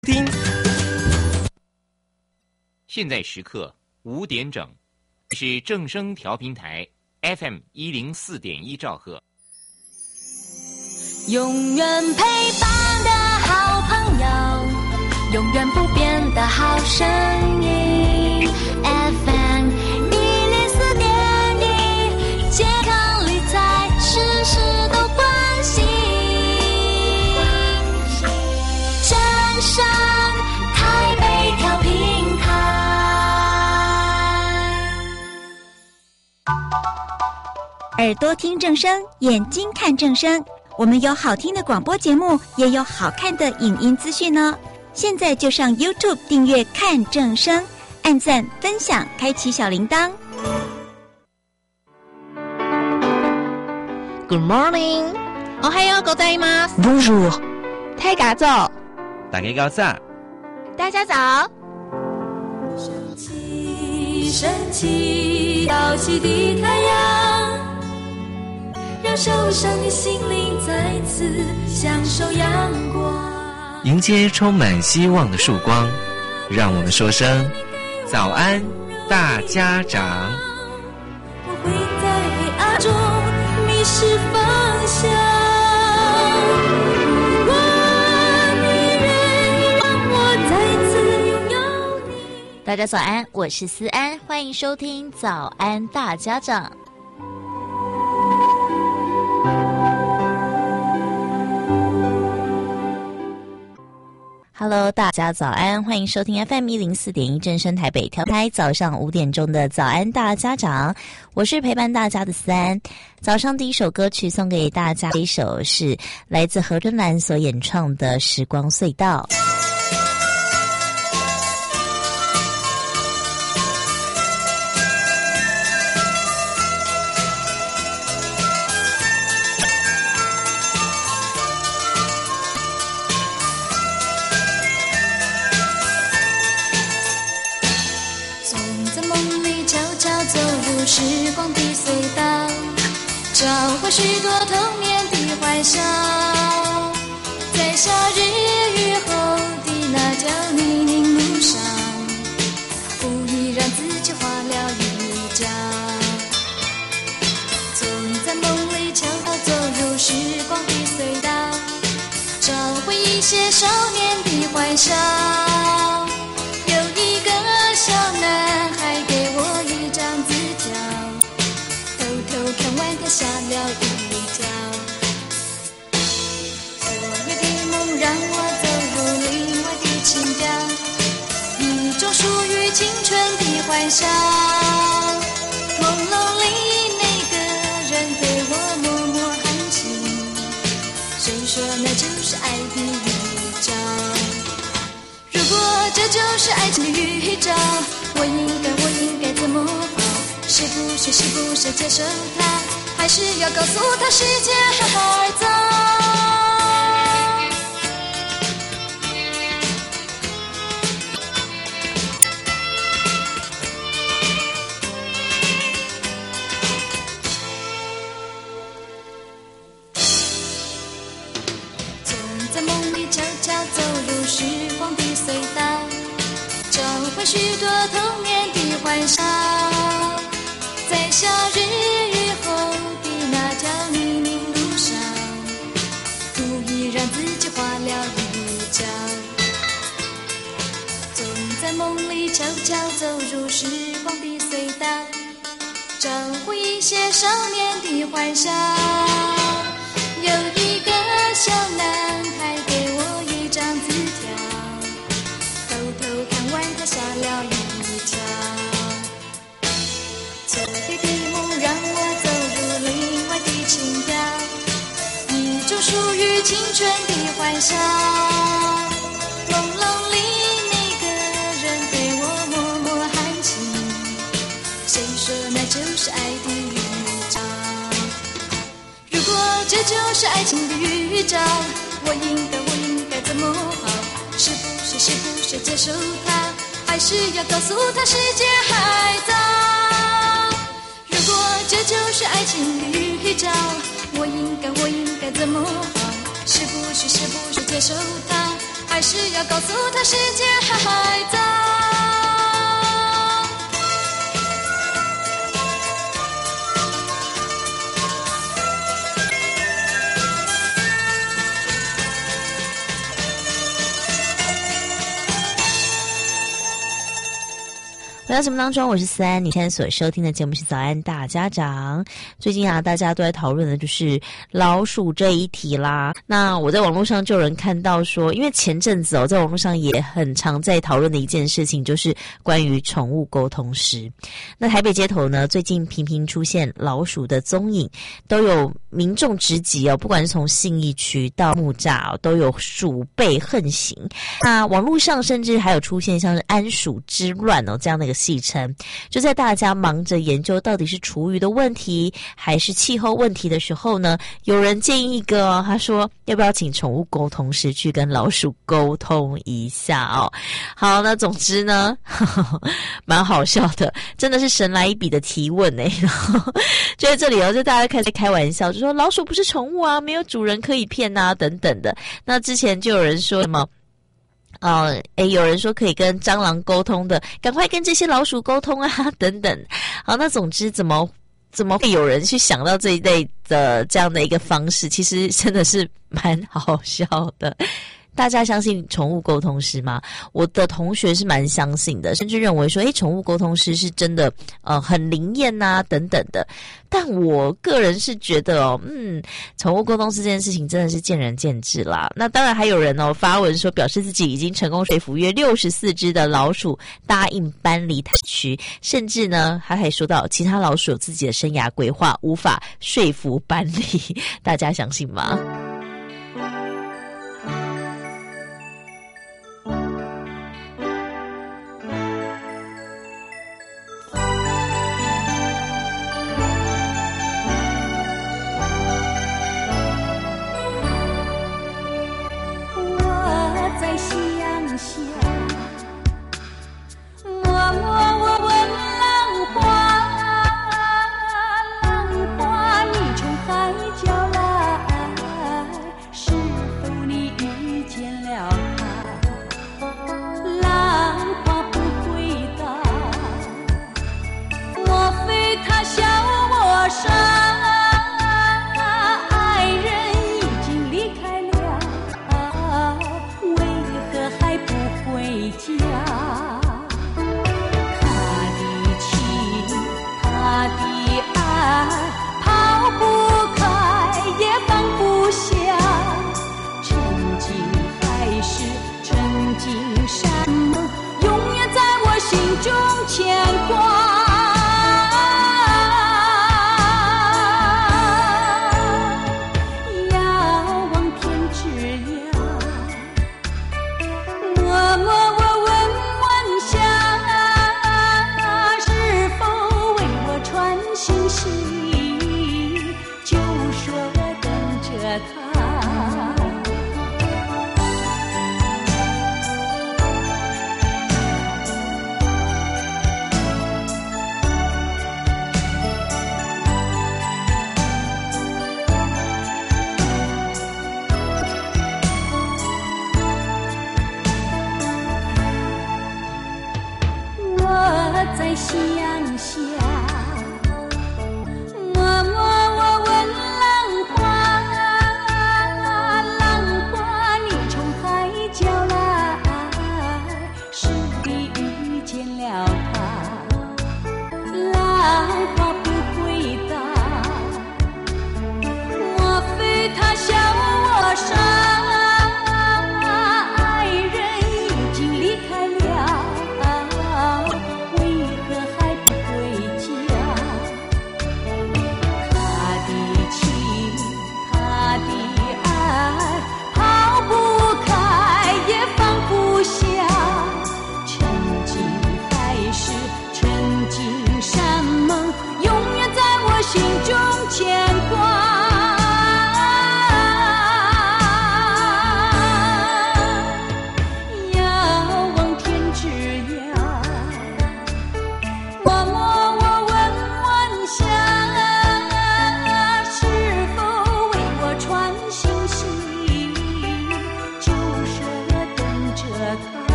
听。 现在时刻5点整，是正声调频台 FM 104.1兆赫。 永远陪伴的好朋友，永远不变的好声音 FM 104.1，健康理财事事都关心，正声台北调频台。 耳朵听正声，眼睛看正声。我们有好听的广播节目，也有好看的影音资讯哦。现在就上 YouTube 订阅看正声，按赞分享，开启小铃铛。 Good morning， おはようございます。 Bonjour， 太嘎早， 大家早， 大家早。 升起，升起，耀起的太阳，让受伤的心灵再次享受阳光， 迎接充满希望的曙光。让我们说声早安，大家长。 我会在黑暗中迷失方向，如果你愿意让我再次拥有你。 大家早安，我是思安，欢迎收听早安大家长。Hello， 大家早安，欢迎收听 FM 104.1正声台北调台早上5点钟的早安大家长，我是陪伴大家的思安。早上第一首歌曲送给大家的一首是来自何春兰所演唱的《时光隧道》。 时光的隧道，召唤许多童年的幻想，在夏日雨后的那条泥泞路上，无意让自己滑了一跤。总在梦里悄悄走入时光的隧道，召唤一些少年的幻想。有一个小男孩给我一张字条，偷偷看完他吓了一跳。所有的梦让我走入另外的情调，一种属于青春的幻想。朦胧里那个人对我默默含情，谁说那就是爱的预兆？如果这就是爱情的预兆，我应该怎么好？是不是接受它，还是要告诉他世界还早？总在梦里悄悄走入时光的隧道，召唤许多童年的幻想，在夏日雨后的那条泥泞路上，故意让自己滑了一跤。总在梦里悄悄走入时光的隧道，召唤一些少年的幻想。有一个小男孩给我一张字条，偷偷看完他吓了一跳。昨夜的梦让我走入另外的情调，一种属于青春的幻想。朦胧里那个人对我默默含情，谁说那就是爱的预兆？如果这就是爱情的预兆，我应该怎么好？是不是接受它，还是要告诉他世界还早？如果这就是爱情的预兆，我应该怎么好？是不是接受它， 还是要告诉他世界还在。 回到节目当中，我是思安。你现在所收听的节目是早安大家长。最近啊，大家都在讨论的就是老鼠这一题啦。那我在网络上就有人看到说，因为前阵子在网络上也很常在讨论的一件事情，就是关于宠物沟通师。那台北街头呢，最近频频出现老鼠的踪影，都有民众直击不管是从信义区到木栅都有鼠辈横行。那网络上甚至还有出现像是安鼠之乱这样的一个戏称，就在大家忙着研究到底是厨余的问题还是气候问题的时候呢，有人建议一个他说要不要请宠物沟通师去跟老鼠沟通一下好，那总之呢蛮好笑的，真的是神来一笔的提问然后就在这里就大家开始开玩笑，就说老鼠不是宠物啊，没有主人可以骗啊等等的。那之前就有人说什么有人说可以跟蟑螂沟通的，赶快跟这些老鼠沟通啊等等。好，那总之怎么会有人去想到这一类的这样的一个方式，其实真的是蛮好笑的。大家相信宠物沟通师吗？我的同学是蛮相信的，甚至认为说宠物沟通师是真的很灵验啊等等的。但我个人是觉得宠物沟通师这件事情真的是见仁见智啦。那当然还有人发文说表示自己已经成功说服约64只的老鼠答应搬离台区，甚至呢他还说到其他老鼠有自己的生涯规划，无法说服搬离。大家相信吗？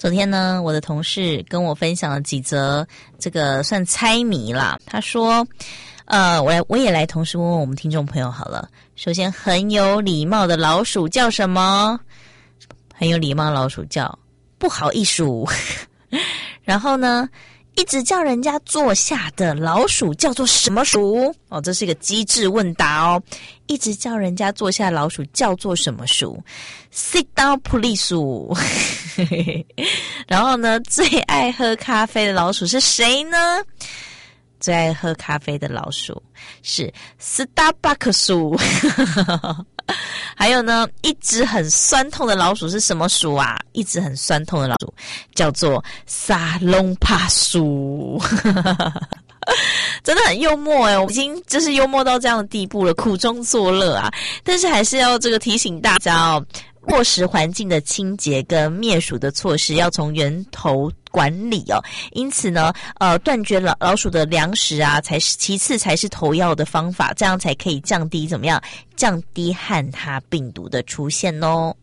昨天呢，我的同事跟我分享了几则这个算猜谜啦。他说，我也来同时问问我们听众朋友好了。首先，很有礼貌的老鼠叫什么？很有礼貌的老鼠叫不好意数。然后呢，一直叫人家坐下的老鼠叫做什么鼠？哦，这是一个机智问答哦。一直叫人家坐下的老鼠叫做什么鼠 ？Sit down, please。然后呢，最爱喝咖啡的老鼠是谁呢？最爱喝咖啡的老鼠是 Starbucks 鼠。还有呢，一直很酸痛的老鼠是什么鼠啊？一直很酸痛的老鼠叫做沙龙帕鼠。真的很幽默我已经就是幽默到这样的地步了，苦中作乐啊！但是还是要这个提醒大家哦，落实环境的清洁跟灭鼠的措施要从源头管理哦。因此呢，断绝老鼠的粮食啊，其次才是头要的方法，这样才可以降低怎么样？降低汉他病毒的出现哦。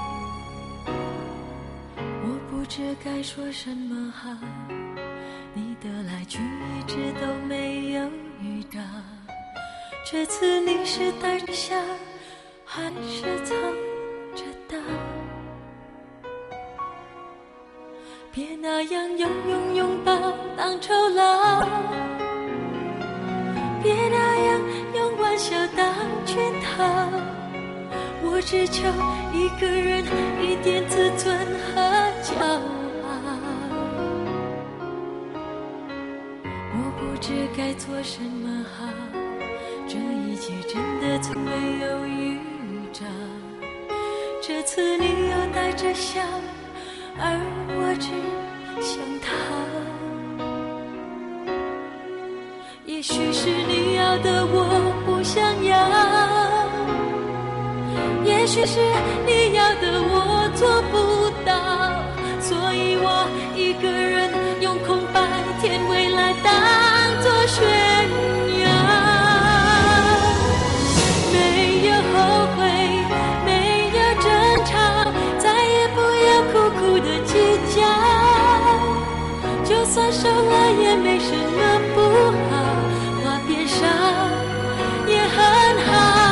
知该说什么好，你直都没有遇到。这次你是带着笑，还是藏着刀？别那样拥抱当酬劳，别那样用玩笑当圈套。我只求一个人一点自尊和骄傲。我不知该做什么好，这一切真的从没有预兆。这次你又带着笑，而我只想逃。也许是你要的我不想要，也许是你要的我做不到，所以我一个人用空白填未来当作炫耀。没有后悔，没有争吵，再也不要苦苦的计较，就算受了也没什么不好，话变少也很好。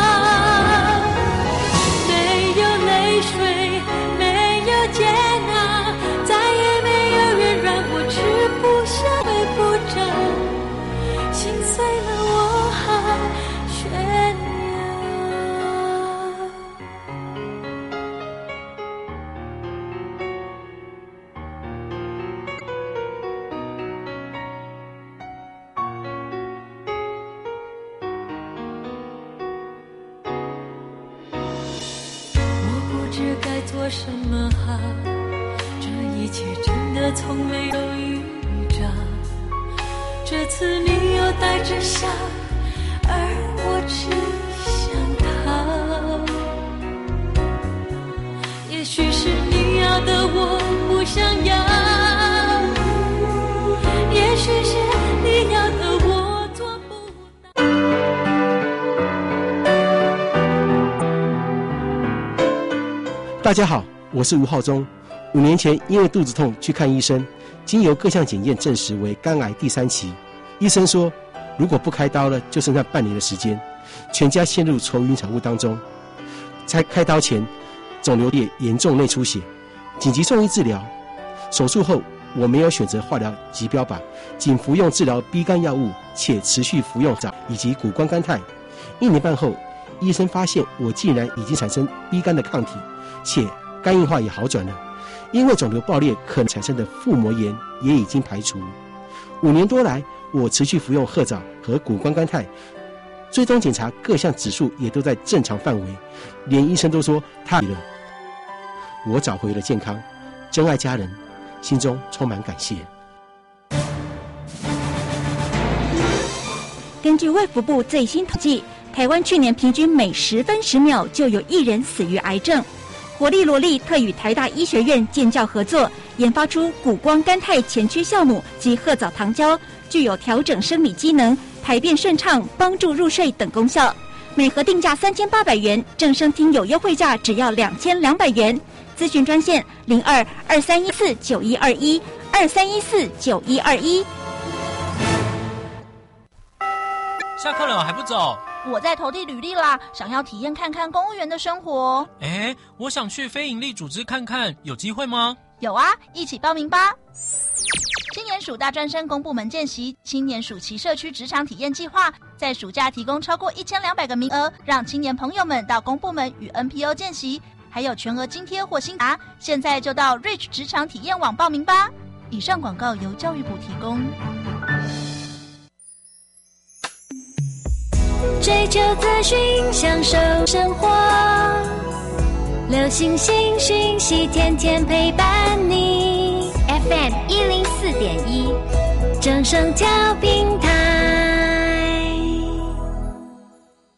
做什么好？这一切真的从没有预兆。这次你又带着笑，而我只想逃。也许是你要的我不想要，也许是你要的我做不到。大家好，我是吴浩中。5年前因为肚子痛去看医生，经由各项检验证实为肝癌第3期。医生说，如果不开刀了，就剩下半年的时间，全家陷入愁云惨雾当中。在开刀前，肿瘤裂严重内出血，紧急送医治疗。手术后，我没有选择化疗及标靶，仅服用治疗 B 肝药物，且持续服用藻以及谷胱甘肽。1年半后，医生发现我竟然已经产生 B 肝的抗体，且肝硬化也好转了。因为肿瘤爆裂可能产生的腹膜炎也已经排除。5年多来，我持续服用褐藻和谷胱甘肽，最终检查各项指数也都在正常范围，连医生都说太了。我找回了健康，真爱家人，心中充满感谢。 根据卫福部最新统计，台湾去年平均每10分10秒就有1人死于癌症。活力罗力特与台大医学院建教合作，研发出谷胱甘肽前驱酵母及褐藻糖胶，具有调整生理机能、排便顺畅、帮助入睡等功效。每盒定价3800元，正声听有优惠价只要2200元。咨询专线02-2314-9121，2314-9121。 下课了还不走？ 我在投递履历啦，想要体验看看公务员的生活。 我想去非营利组织看看，有机会吗？ 有啊，一起报名吧。青年署大专生公部门见习青年暑期社区职场体验计划，在暑假提供超过1200个名额，让青年朋友们到公部门与 NPO 见习，还有全额津贴或薪达。现在就到 Reach 职场体验网报名吧。以上广告由教育部提供。 追求资讯，享受生活，流行新讯息，天天陪伴你。FM 104.1，正声调频台。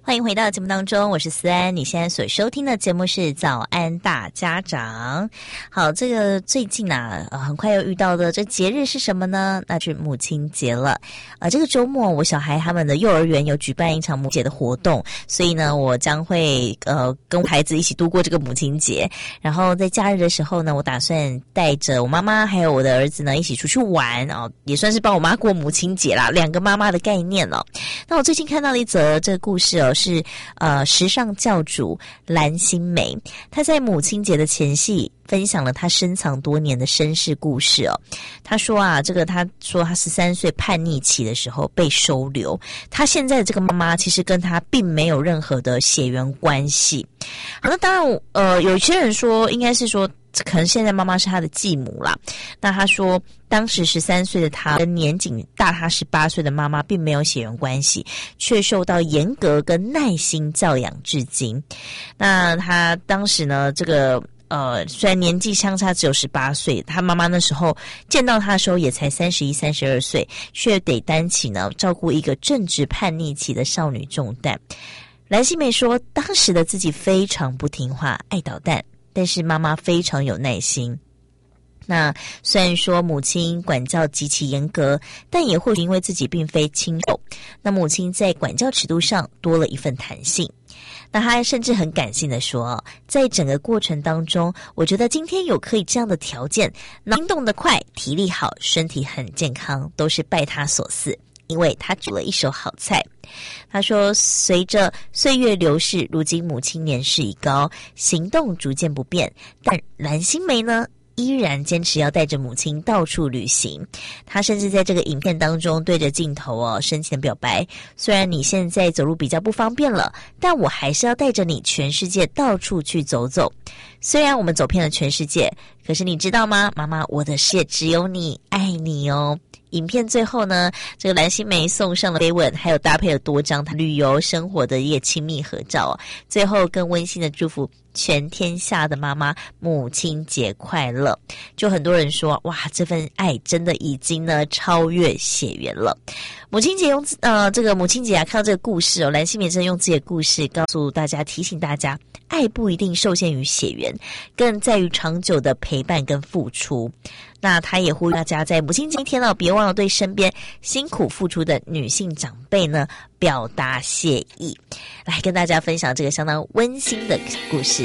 欢迎回到节目当中，我是思安。你现在所收听的节目是早安大家长。好，这个最近啊，很快又遇到的这节日是什么呢？那是母亲节了。这个周末我小孩他们的幼儿园有举办一场母亲节的活动，所以呢，我将会跟孩子一起度过这个母亲节。然后在假日的时候呢，我打算带着我妈妈还有我的儿子呢一起出去玩哦，也算是帮我妈过母亲节啦，两个妈妈的概念哦。那我最近看到了一则这个故事哦，是时尚教主蓝心湄，她在母亲节的前夕分享了她深藏多年的身世故事哦。她说啊，她说她13岁叛逆期的时候被收留，她现在的这个妈妈其实跟她并没有任何的血缘关系。好，那当然有些人说应该是说可能现在妈妈是她的继母啦。那她说当时13岁的她跟年仅大她18岁的妈妈并没有血缘关系，却受到严格跟耐心教养至今。那她当时呢虽然年纪相差只有18岁，她妈妈那时候见到她的时候也才31、32岁，却得担起呢照顾一个正值叛逆期的少女重担。蓝心湄说，当时的自己非常不听话，爱捣蛋，但是妈妈非常有耐心。那虽然说母亲管教极其严格，但也或许因为自己并非亲手，那母亲在管教尺度上多了一份弹性。那他甚至很感性的说，在整个过程当中，我觉得今天有可以这样的条件，行动得快，体力好，身体很健康，都是拜他所赐，因为他煮了一手好菜。他说，随着岁月流逝，如今母亲年事已高，行动逐渐不便，但蓝心湄呢依然坚持要带着母亲到处旅行。她甚至在这个影片当中对着镜头深情的表白，虽然你现在走路比较不方便了，但我还是要带着你全世界到处去走走。虽然我们走遍了全世界，可是你知道吗，妈妈，我的世界只有你，爱你哦。影片最后呢，这个蓝心湄送上了飞吻，还有搭配了多张她旅游生活的一个亲密合照最后更温馨的祝福全天下的妈妈母亲节快乐。就很多人说，哇，这份爱真的已经呢超越血缘了。母亲节这个母亲节啊，看到这个故事蓝心湄真的用自己的故事告诉大家，提醒大家，爱不一定受限于血缘，更在于长久的陪伴跟付出。那他也呼吁大家在母亲节今天别忘了对身边辛苦付出的女性长辈呢表达谢意。来跟大家分享这个相当温馨的故事。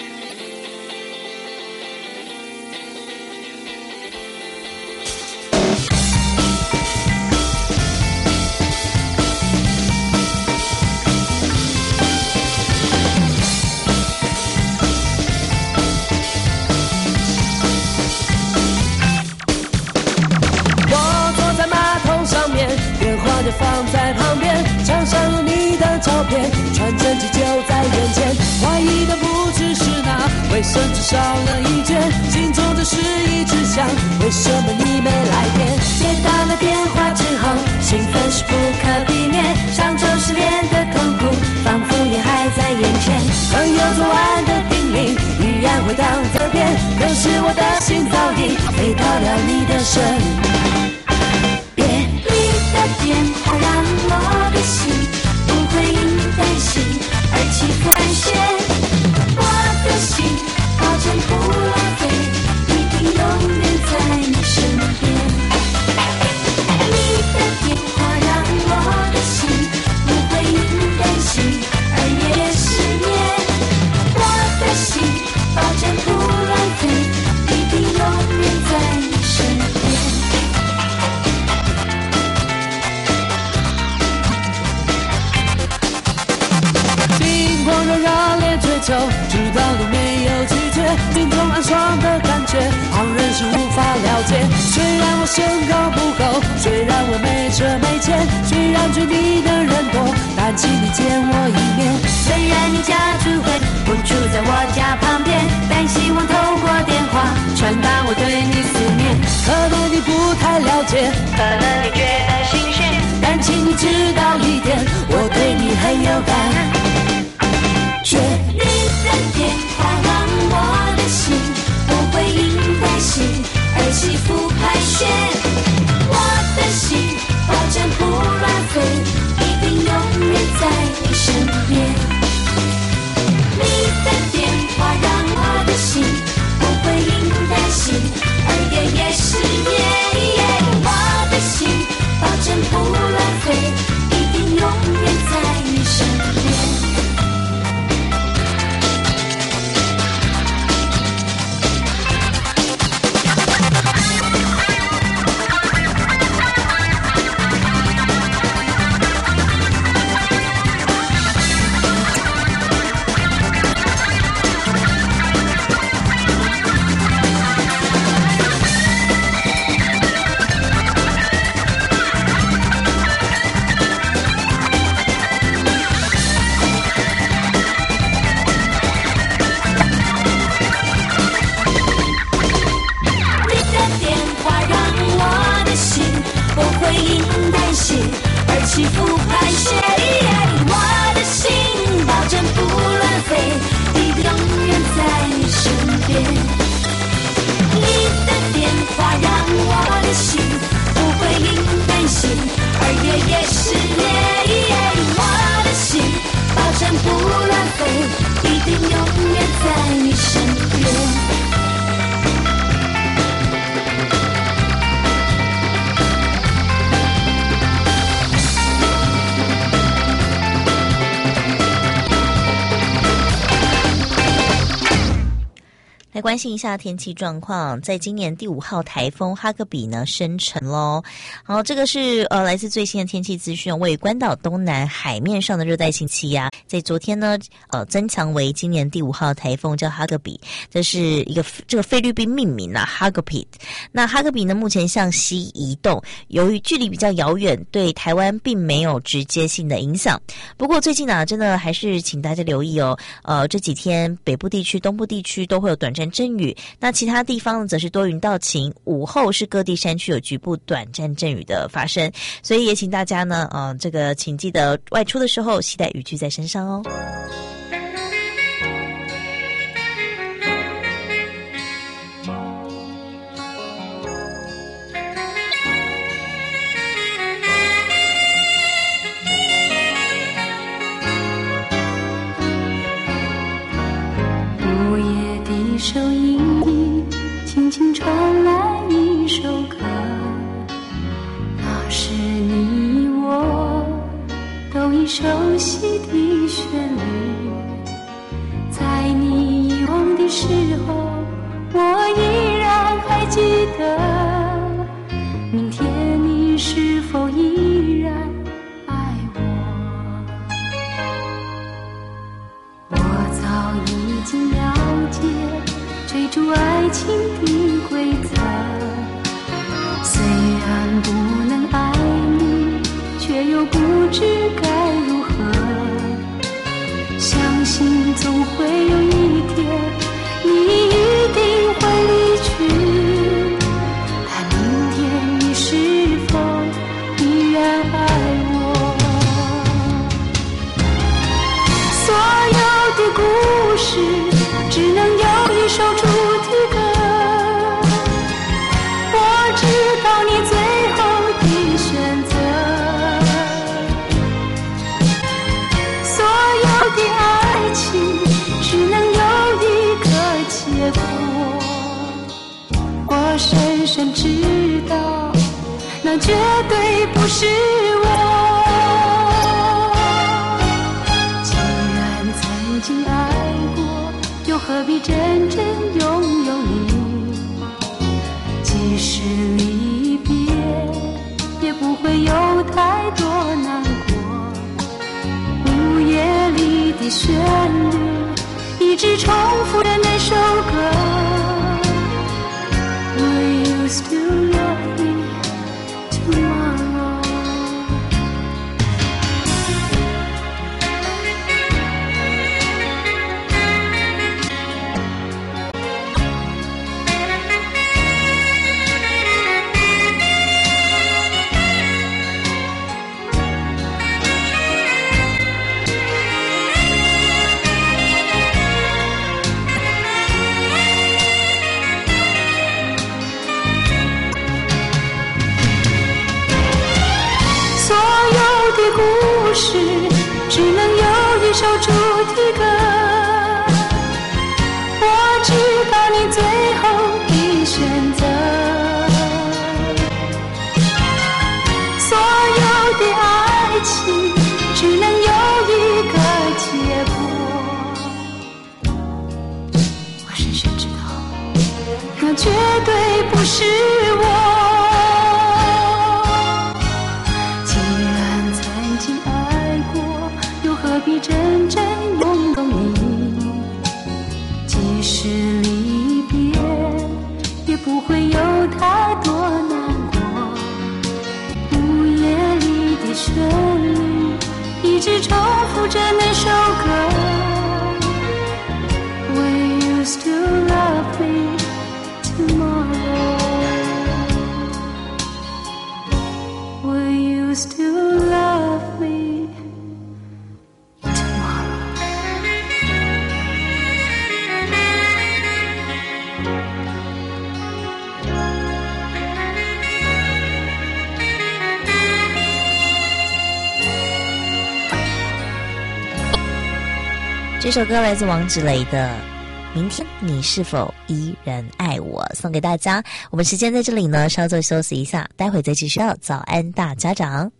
放在旁边，墙上有你的照片，传真机就在眼前，怀疑的不只是那卫生纸少了一卷，心中只是一直想，为什么你没来电？接到了电话之后，兴奋是不可避免，上周失恋的痛苦仿佛也还在眼前，朋友昨晚的叮咛依然回荡在耳边，可是我的心早已飞到了你的身边。电话让我的心不会因担心而起伏盘旋，我的心保证不浪费，一定永远在你身边。你的电话让我的心不会因担心而夜夜失眠，我的心保证不浪费，一定永远在你身边。热烈追求，直到你没有拒绝，心中暗爽的感觉，旁人是无法了解。虽然我身高不够，虽然我没车没钱，虽然追你的人多，但请你见我一面。虽然你家住会不住在我家旁边，但希望透过电话传达我对你思念。可能你不太了解，可能你觉得新鲜，但请你知道一点，我对你很有感。你的电话让我的心不会因担心而起伏盘旋，我的心保证不乱飞，一定永远在你身边。 练习而起伏盘旋。我的心保证不乱飞，一定永远在你身边。你的电话让我的心不会因担心而夜夜失眠。我的心保证不乱飞，一定永远在你身边。 来关心一下天气状况，在今年第5号台风哈格比呢生成咯。好，这个是来自最新的天气资讯，位于关岛东南海面上的热带性气压，在昨天呢增强为今年第5号台风，叫哈格比。这是这个菲律宾命名啊，哈格比。那哈格比呢目前向西移动，由于距离比较遥远，对台湾并没有直接性的影响。不过最近啊，真的还是请大家留意哦。这几天北部地区、东部地区都会有短暂阵雨，那其他地方则是多云到晴，午后是各地山区有局部短暂阵雨的发生，所以也请大家呢，这个请记得外出的时候携带雨具在身上哦。 收音里轻轻传来一首歌，那是你我都已熟悉的旋律。在你遗忘的时候，我依然还记得，明天你是否依然爱我？我早已经了解追逐爱情的规则，虽然不能爱你，却又不知该如何。相信总会有一天，你一定会离去，但明天你是否依然爱我？所有的故事只能有一首主题歌，我知道你最后的选择。所有的爱情只能有一个结果，我深深知道，那绝对不是我。既然曾经爱过，又何必真正拥有你？即使离别，也不会有太多难过。午夜里的旋律，一直重复着那首歌。Will you still love me tomorrow？故事只能有一首主题歌，我知道你最后的选择。所有的爱情只能有一个结果，我深深知道，那绝对不是我。何必真正拥有你？即使离别，也不会有太多难过。午夜里的旋律，一直重复着那首歌。Will you still love me tomorrow? Will you promise to love me tomorrow. 这首歌来自王芷蕾的明天你是否依然爱我，送给大家。我们时间在这里呢，稍作休息一下，待会再继续到早安大家长。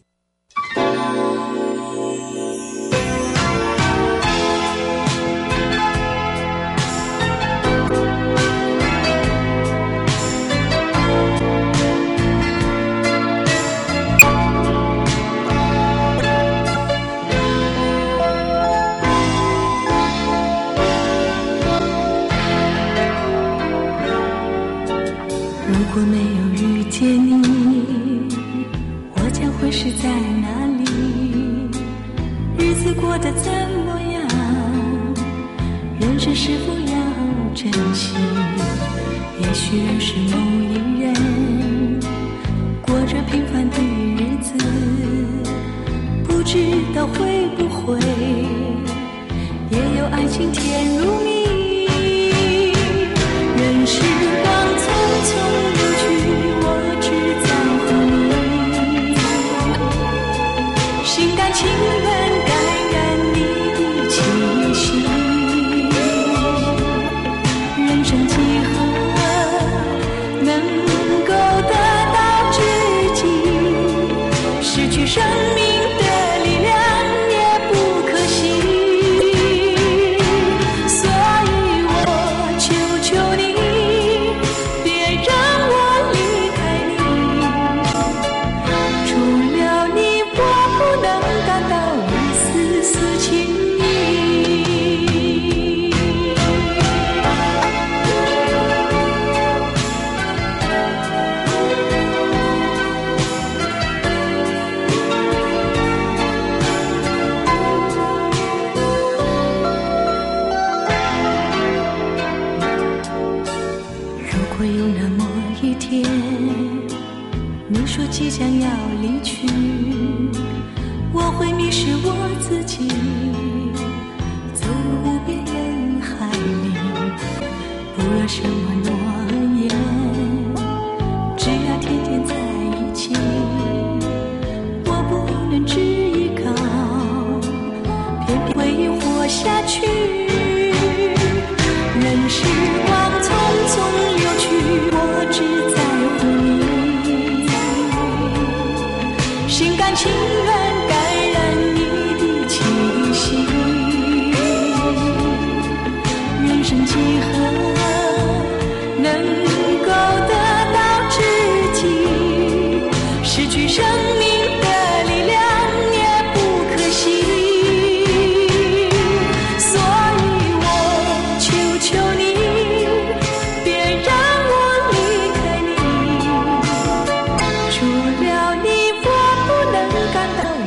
如果没有遇见你，我将会是在哪里？日子过得怎么样？人生是否要珍惜？也许认识某一人，过着平凡的日子，不知道会不会也有爱情甜如蜜。任时光匆匆流去，我只在乎你，心甘情愿感染你的气息。人生几何能够得到知己，失去生命的力量也不可惜。所以我求求你，别让我离开你，除了你我不能感到一丝丝情意。如果有那么一天，你说即将要离去，我会迷失我自己，走入无边人海里，不要什么诺言，只要天天在一起，我不能只依靠，偏偏会活下去。任时光匆匆流去，我只在乎你，心甘情愿感染你的气息。人生几何能够得到知己，失去生命的力量也不可惜。所以我求求你，别让我离开你，除了你我不能感到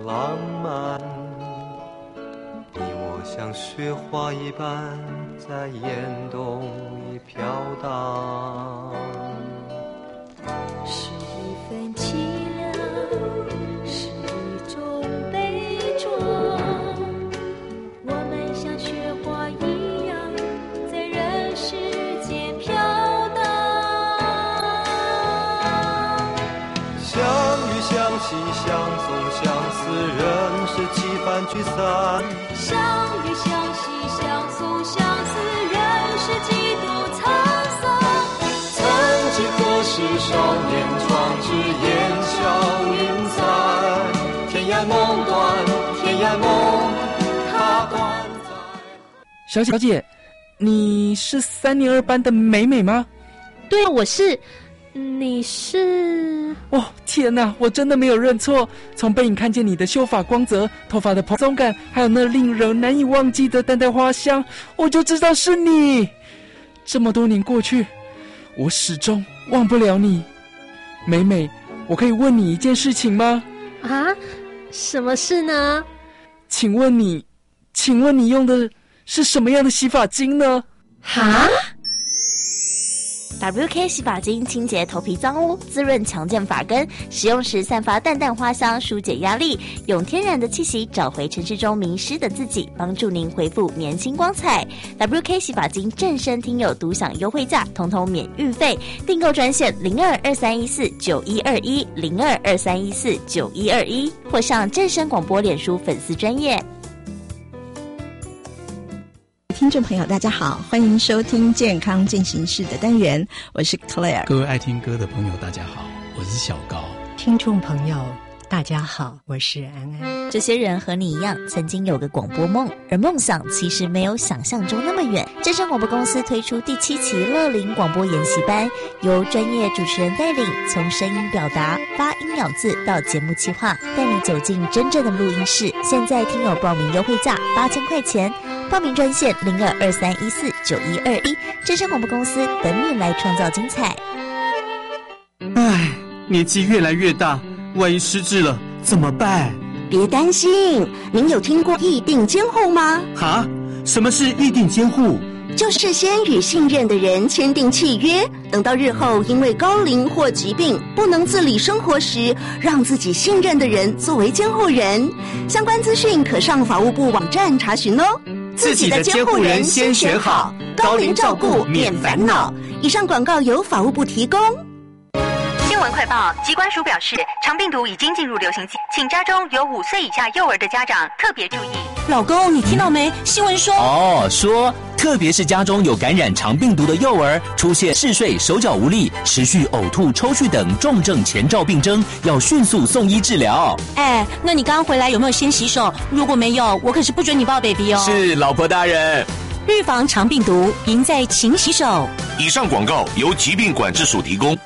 浪漫，你我像雪花一般在眼动里飘荡。 是一份凄凉，是一种悲壮，我们像雪花一样在人世间飘荡。 相遇相惜相送相思，人世几番聚散。 相遇相惜相送相思，人世几度沧桑。 曾几何时少年壮志，烟消云散。天涯梦断，天涯梦它断在。 小姐，你是3年2班的美美吗？ 对，我是。你是？ 哦，天哪，我真的没有认错。从背影看见你的秀发光泽、头发的蓬松感，还有那令人难以忘记的淡淡花香，我就知道是你。这么多年过去，我始终忘不了你。美美，我可以问你一件事情吗？ 啊？什么事呢？ 请问你用的是什么样的洗发精呢？ 哈 ？WK 洗发精清洁头皮脏污，滋润强健发根，使用时散发淡淡花香，疏解压力，用天然的气息找回城市中迷失的自己，帮助您恢复年轻光彩。WK 洗发精正身听友独享优惠价，统统免运费，订购专线0223149121 0223149121，或上正声广播脸书粉丝专页。 听众朋友大家好，欢迎收听健康进行式的单元，我是 Claire。 各位爱听歌的朋友大家好，我是小高。 听众朋友大家好，我是安安。 这些人和你一样曾经有个广播梦，而梦想其实没有想象中那么远。正声广播公司推出第7期乐龄广播研习班，由专业主持人带领，从声音表达、发音咬字到节目企划，带你走进真正的录音室。现在听友报名优惠价8000块钱，报名专线0223149121，正声广播公司等你来创造精彩。 唉，年纪越来越大，万一失智了怎么办？ 别担心，您有听过议定监护吗？ 哈？什么是议定监护？ 就是先与信任的人签订契约，等到日后因为高龄或疾病不能自理生活时，让自己信任的人作为监护人。相关资讯可上法务部网站查询哦。 自己的监护人先选好，高龄照顾免烦恼。 以上广告由法务部提供。 新闻快报，疾管署表示，肠病毒已经进入流行期，请家中有5岁以下幼儿的家长特别注意。 老公，你听到没？新闻说说特别是家中有感染肠病毒的幼儿，出现嗜睡、手脚无力、持续呕吐、抽搐等重症前兆病征，要迅速送医治疗。 那你刚刚回来有没有先洗手？如果没有，我可是不准你抱 baby 哦。 是，老婆大人。 预防肠病毒，赢在勤洗手。 以上广告由疾病管制署提供。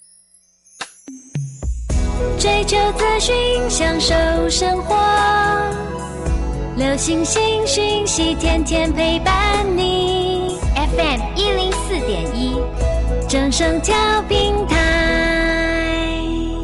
追求资讯，享受生活，流行新讯息，天天陪伴你。FM 104.1，正声调频台。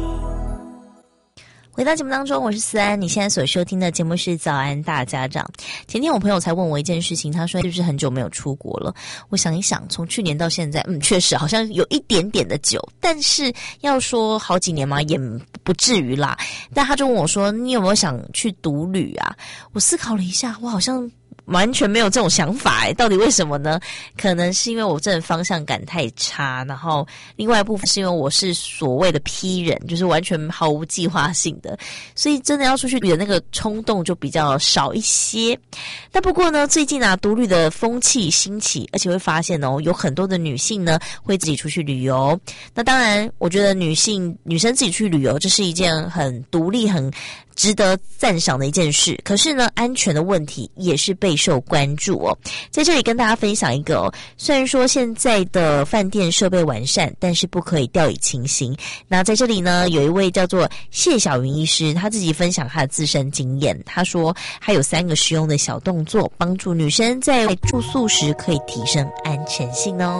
回到节目当中，我是思安。你现在所收听的节目是早安大家长。前天我朋友才问我一件事情，他说是不是很久没有出国了？我想一想，从去年到现在，确实好像有一点点的久，但是要说好几年嘛，也不至于啦。但他就问我说，你有没有想去独旅啊？我思考了一下，我好像完全没有这种想法到底为什么呢？可能是因为我真的方向感太差，然后另外一部分是因为我是所谓的P人，就是完全毫无计划性的，所以真的要出去旅的那个冲动就比较少一些。但不过呢，最近独旅的风气兴起，而且会发现有很多的女性呢会自己出去旅游。那当然我觉得女生自己去旅游，这是一件很独立很值得赞赏的一件事，可是呢，安全的问题也是备受关注哦。在这里跟大家分享一个虽然说现在的饭店设备完善，但是不可以掉以轻心。那在这里呢，有一位叫做谢小云医师，他自己分享他的自身经验。他说，还有3个实用的小动作，帮助女生在住宿时可以提升安全性哦。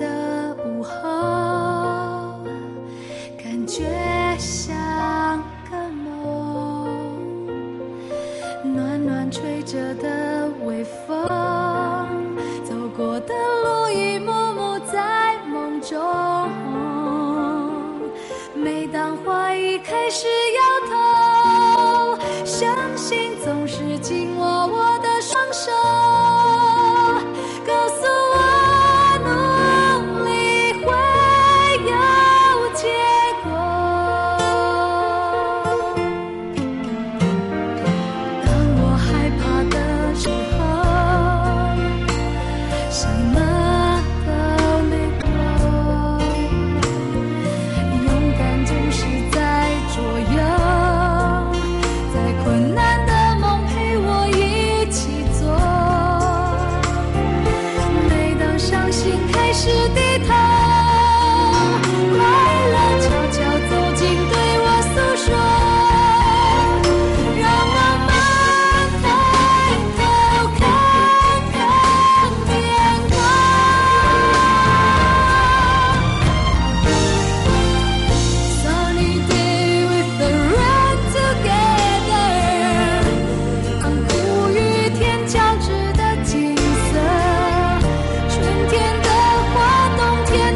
的午后，感觉像个梦，暖暖吹着的微风，走过的路一幕幕在梦中。每当怀疑开始摇头，相信总是紧握我的双手，告诉我努力会有结果。当我害怕的时候，什么都没过，勇敢总是在左右，在困难的梦陪我一起做。每当伤心开始低头，快乐悄悄走近对我诉说，让我们抬头看看天空。Sunny day with the rain together， 当苦与甜交织的景色，春天的花，冬天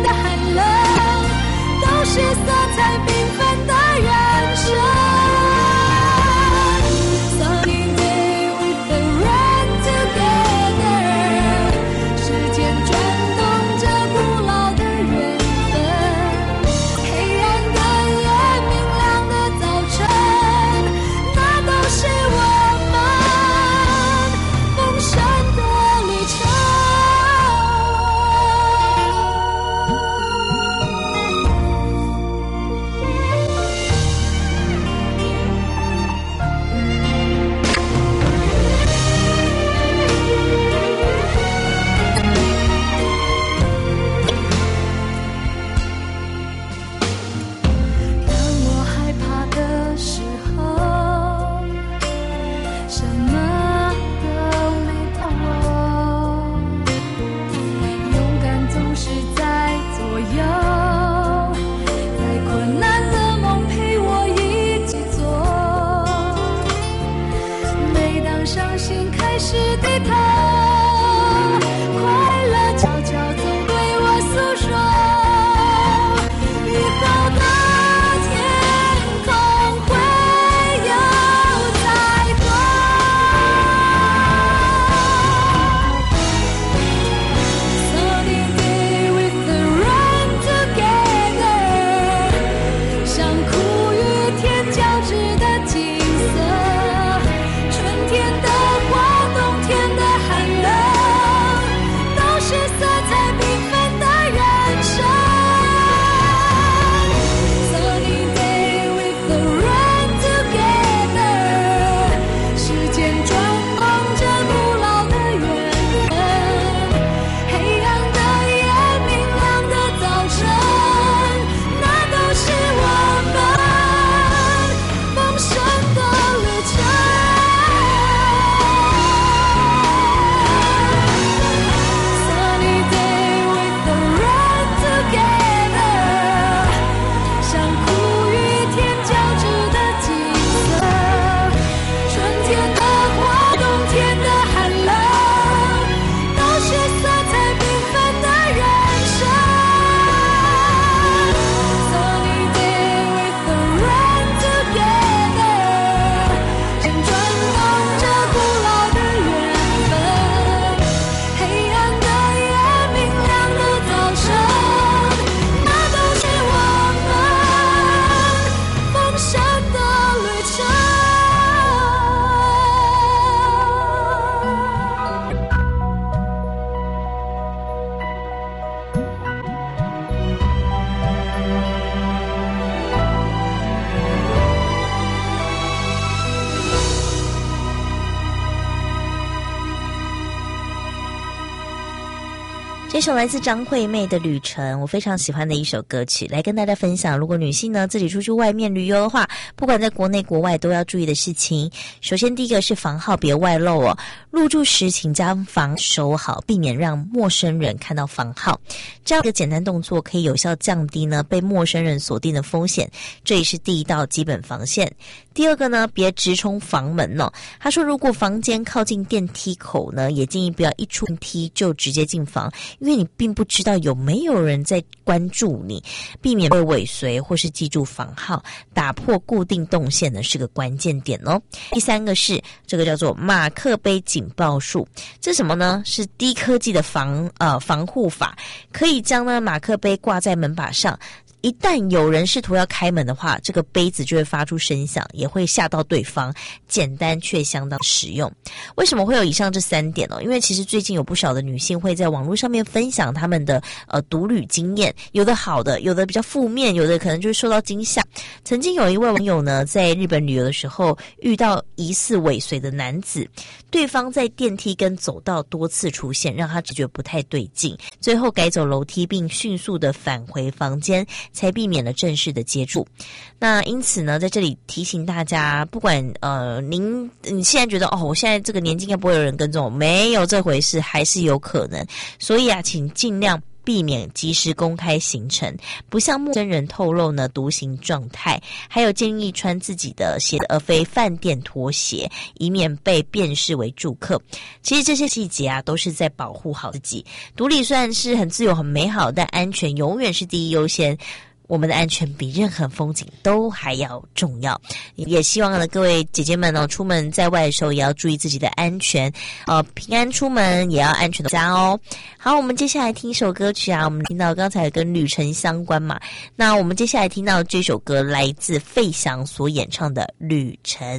这首来自张惠妹的《旅程》，我非常喜欢的一首歌曲，来跟大家分享。如果女性呢自己出去外面旅游的话，不管在国内国外都要注意的事情。首先第一个是房号别外露哦，入住时请将房收好，避免让陌生人看到房号。这样一个简单动作可以有效降低呢被陌生人锁定的风险，这也是第一道基本防线。第二个呢，别直冲房门哦。他说，如果房间靠近电梯口呢，也建议不要一出电梯就直接进房，因为你并不知道有没有人在关注你，避免被尾随或是记住房号，打破固定动线呢是个关键点哦。第三个是这个叫做马克杯警报术，这什么呢？是低科技的防护法，可以将呢马克杯挂在门把上。一旦有人试图要开门的话，这个杯子就会发出声响，也会吓到对方，简单却相当实用。为什么会有以上这3点呢？因为其实最近有不少的女性会在网络上面分享她们的独旅经验，有的好的，有的比较负面，有的可能就是受到惊吓。曾经有一位网友呢，在日本旅游的时候遇到疑似尾随的男子，对方在电梯跟走道多次出现，让他直觉不太对劲，最后改走楼梯并迅速的返回房间，才避免了正式的接触。那因此呢，在这里提醒大家，不管你现在觉得我现在这个年纪应该不会有人跟踪我，没有这回事，还是有可能。所以请尽量避免及时公开行程，不向陌生人透露呢独行状态，还有建议穿自己的鞋而非饭店拖鞋，以免被辨识为住客。其实这些细节都是在保护好自己。独立虽然是很自由很美好，但安全永远是第一优先。我们的安全比任何风景都还要重要，也希望呢各位姐姐们出门在外的时候也要注意自己的安全，平安出门也要安全的家哦。好，我们接下来听一首歌曲我们听到刚才跟旅程相关嘛，那我们接下来听到这首歌来自费翔所演唱的《旅程》。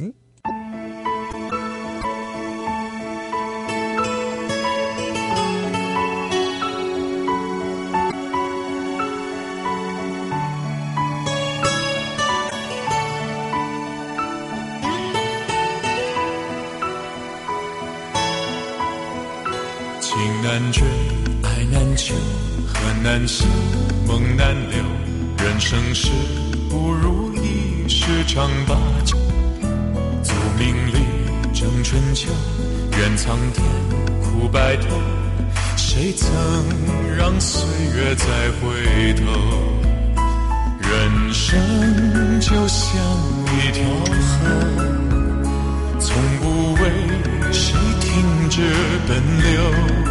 情难追，爱难求，恨难消，梦难留。人生是不如意事常八九。宿命里争春秋，愿苍天苦白头。谁曾让岁月再回头？人生就像一条河，从不为谁停止奔流。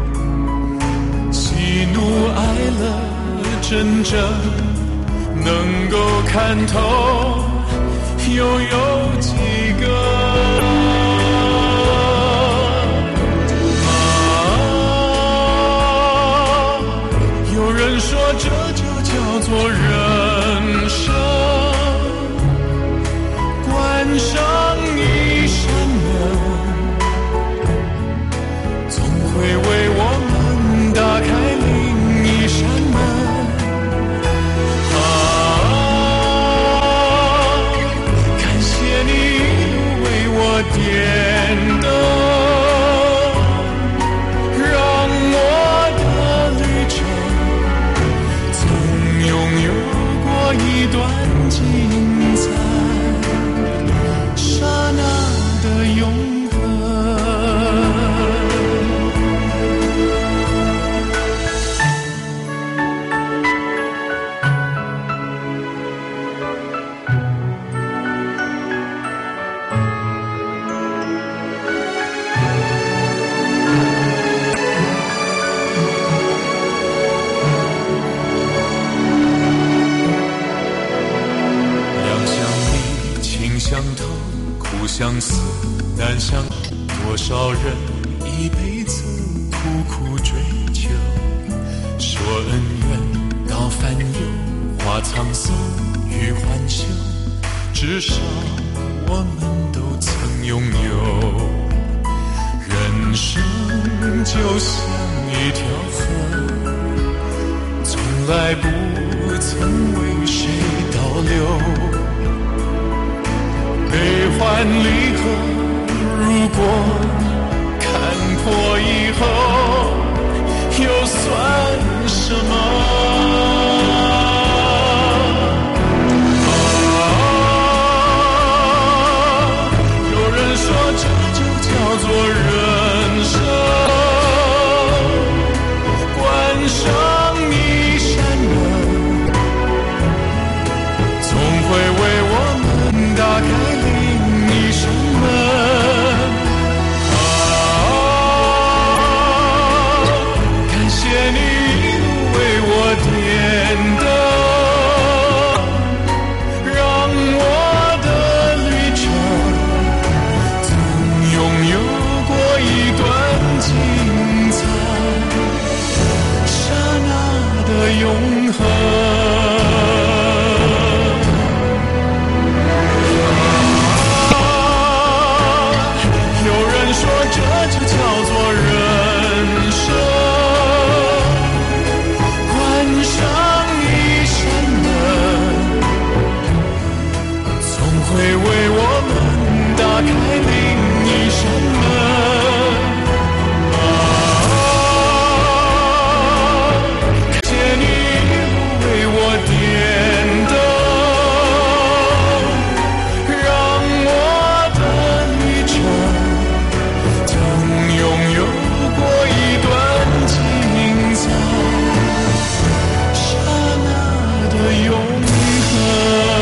喜怒哀乐真正能够看透，又有几个？有人说这就叫做人生，关上一扇门，总会为我们打开另一扇门。感谢你一路为我点灯，让我的旅程曾拥有过一段精彩，刹那的永恒。相投，苦相思，难相守。多少人一辈子苦苦追求，说恩怨到烦忧，化沧桑与欢笑。至少我们都曾拥有。人生就像一条河，从来不曾为谁倒流。悲欢离合，如果看破以后， 又算什么？有人说这就叫做人生，关上一扇门，总会为我们打开另一扇门。感谢你一路为我点灯，让我的旅程曾拥有过一段精彩，刹那的永恒。这就叫做人生，关上一扇门，总会为我们打开另一扇门。感谢你一路为我点灯，让我的旅程拥有过一段精彩，刹那的永恒。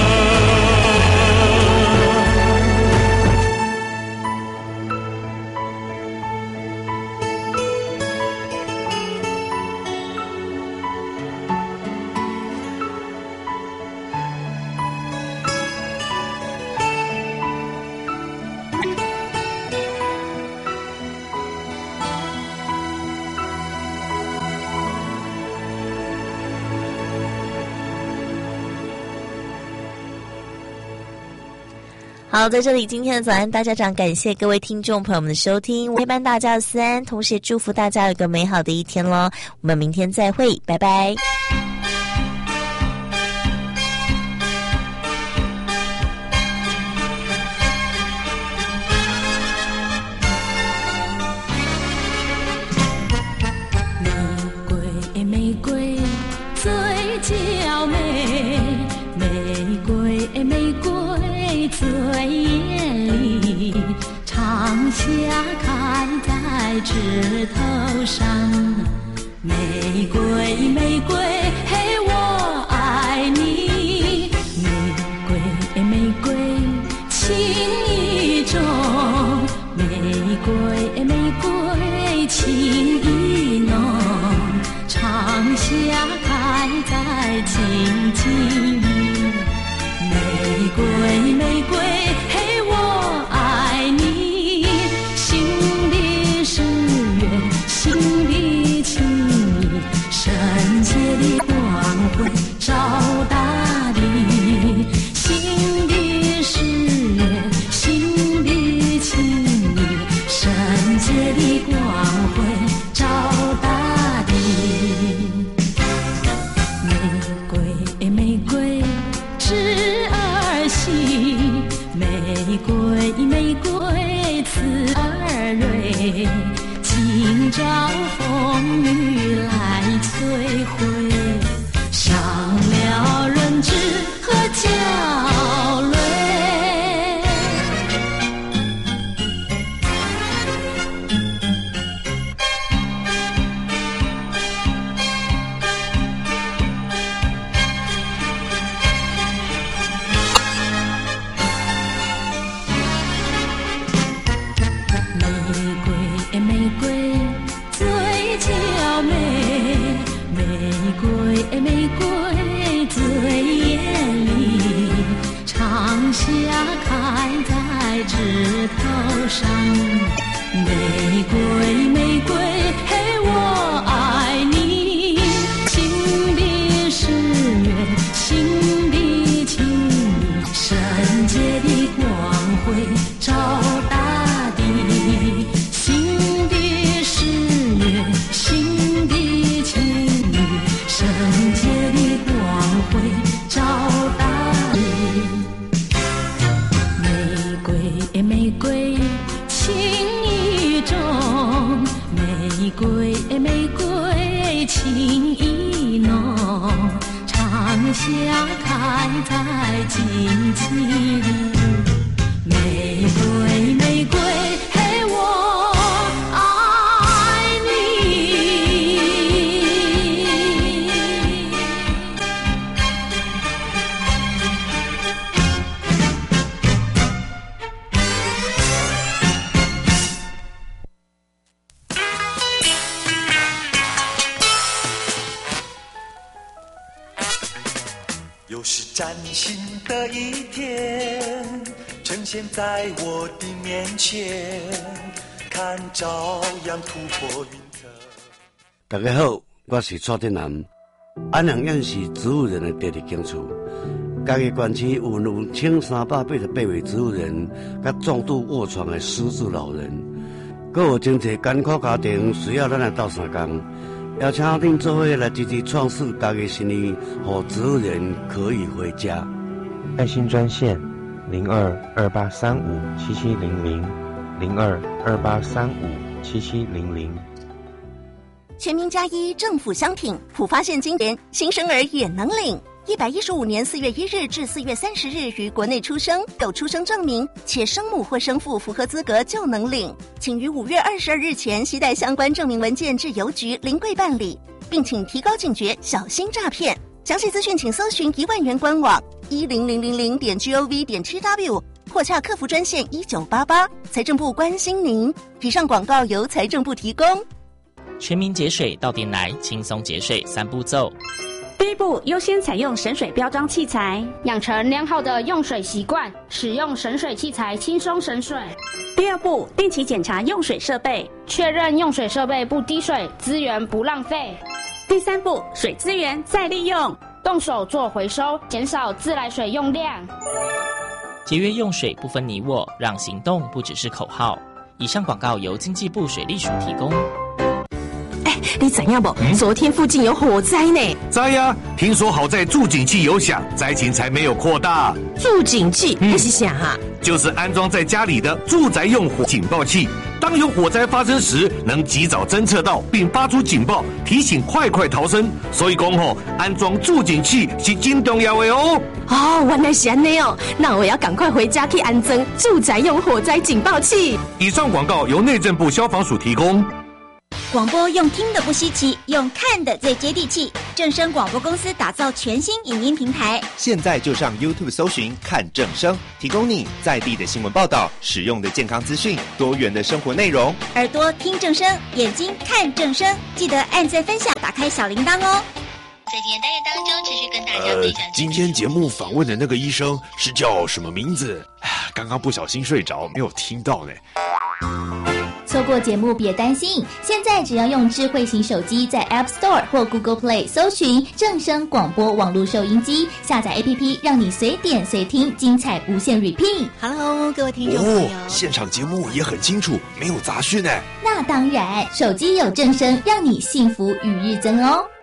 好，在这里今天的早安大家长，感谢各位听众朋友们的收听，陪伴大家的思安，同时也祝福大家有一个美好的一天咯。我们明天再会，拜拜。 玫瑰最娇美，玫瑰玫瑰最艳丽，长夏开在枝头上。玫瑰玫瑰嘿，我爱你，玫瑰玫瑰情意重，玫瑰玫瑰情意浓，长夏开在静静里。玫瑰玫瑰嘿，我爱你，心里是缘，心里情意，圣洁的光辉照大地。心里是缘，心里情意，圣洁的光辉照大地。玫瑰玫瑰枝儿细，玫瑰玫瑰刺儿锐，今朝风雨来摧毁，伤了人知和交累。玫瑰最娇美，玫瑰玫瑰最艳丽，长夏开在枝头上。玫瑰玫瑰嘿，我爱你，心里是缘，心里情意，圣洁的光辉照大地。心底是缘，心底情意，圣洁的光辉照大地。玫瑰玫瑰情意重，玫瑰玫瑰花开在荆棘里，玫瑰玫瑰，嘿，我爱你。 又是崭新的一天，呈现在我的面前，看朝阳突破云层。 大家好，我是蔡天南。安阳院是植物人的第二警处，家己县区有1388位植物人，甲重度卧床的失智老人，还有真侪艰苦家庭需要咱来斗相共。邀请恁做伙来积极创世家己生意，让植物人可以回家。 爱心专线0228357700 0228357700。 全民加一政府商品普发现金联，新生儿也能领。115年4月1日至4月30日于国内出生，有出生证明，且生母或生父符合资格就能领。请于5月22日前携带相关证明文件至邮局临柜办理，并请提高警觉，小心诈骗。详细资讯请搜寻1万元官网10000.gov.tw 或洽客服专线1988。财政部关心您。以上广告由财政部提供。 全民节水到店来，轻松节水3步骤。 第一步，优先采用省水标章器材， 养成良好的用水习惯，使用省水器材轻松省水。 第二步，定期检查用水设备， 确认用水设备不滴水，资源不浪费。 第三步，水资源再利用， 动手做回收，减少自来水用量。 节约用水不分你我，让行动不只是口号。以上广告由经济部水利署提供。 你知影不？昨天附近有火灾呢。 知呀，听说好在助警器有响，灾情才没有扩大。 助警器那是啥啊？ 就是安装在家里的住宅用火警报器。当有火灾发生时，能及早侦测到并发出警报，提醒快逃生。所以讲安装助警器是真重要的哦。 哦，原来是安内哦，那我要赶快回家去安装住宅用火灾警报器。 以上广告由内政部消防署提供。 广播用听的不稀奇，用看的最接地气。正声广播公司打造全新影音平台， 现在就上 YouTube 搜寻看正声，提供你在地的新闻报道、实用的健康资讯、多元的生活内容。 耳朵听正声，眼睛看正声，记得按赞分享，打开小铃铛哦。 在今天单元当中，持续跟大家分享。 今天节目访问的那个医生是叫什么名字？刚刚不小心睡着，没有听到呢。 错过节目别担心，现在只要用智慧型手机在 App Store 或 Google Play 搜寻正声广播网络收音机，下载 APP， 让你随点随听，精彩无限 repeat。Hello， 各位听众朋友， 现场节目也很清楚，没有杂讯呢。 那当然，手机有正声，让你幸福与日增哦。